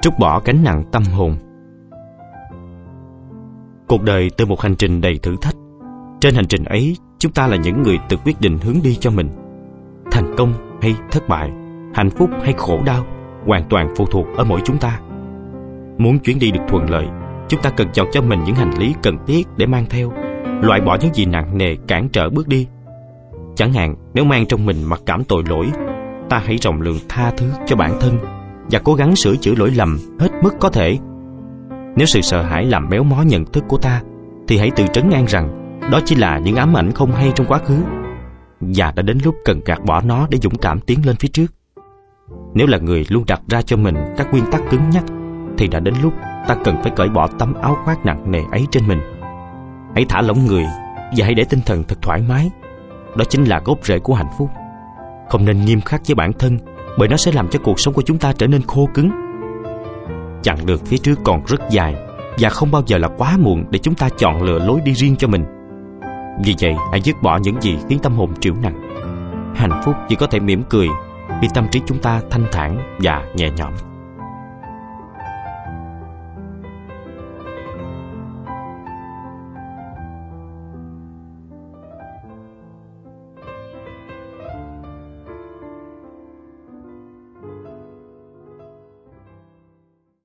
trút bỏ gánh nặng tâm hồn. Cuộc đời từ một hành trình đầy thử thách. Trên hành trình ấy, chúng ta là những người tự quyết định hướng đi cho mình. Thành công hay thất bại, hạnh phúc hay khổ đau, hoàn toàn phụ thuộc ở mỗi chúng ta. Muốn chuyến đi được thuận lợi, chúng ta cần chọn cho mình những hành lý cần thiết để mang theo, loại bỏ những gì nặng nề cản trở bước đi. Chẳng hạn, nếu mang trong mình mặc cảm tội lỗi, ta hãy rộng lượng tha thứ cho bản thân và cố gắng sửa chữa lỗi lầm hết mức có thể. Nếu sự sợ hãi làm méo mó nhận thức của ta, thì hãy tự trấn an rằng đó chỉ là những ám ảnh không hay trong quá khứ, và đã đến lúc cần gạt bỏ nó để dũng cảm tiến lên phía trước. Nếu là người luôn đặt ra cho mình các nguyên tắc cứng nhắc, thì đã đến lúc ta cần phải cởi bỏ tấm áo khoác nặng nề ấy trên mình. Hãy thả lỏng người và hãy để tinh thần thật thoải mái. Đó chính là gốc rễ của hạnh phúc. Không nên nghiêm khắc với bản thân, bởi nó sẽ làm cho cuộc sống của chúng ta trở nên khô cứng. Chặng đường phía trước còn rất dài, và không bao giờ là quá muộn để chúng ta chọn lựa lối đi riêng cho mình. Vì vậy, hãy dứt bỏ những gì khiến tâm hồn trĩu nặng. Hạnh phúc chỉ có thể mỉm cười khi tâm trí chúng ta thanh thản và nhẹ nhõm.